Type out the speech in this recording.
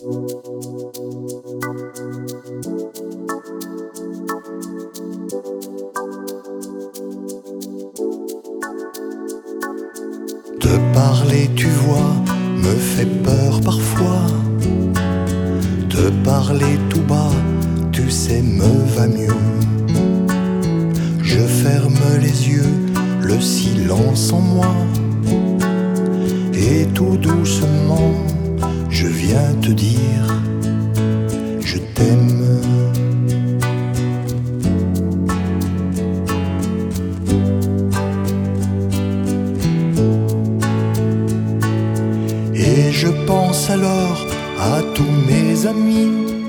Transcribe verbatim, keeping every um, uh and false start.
Te parler, tu vois, me fait peur parfois. Te parler tout bas, tu sais, me va mieux. Je ferme les yeux, le silence en moi, et tout doucement, je viens te dire, je t'aime. Et je pense alors à tous mes amis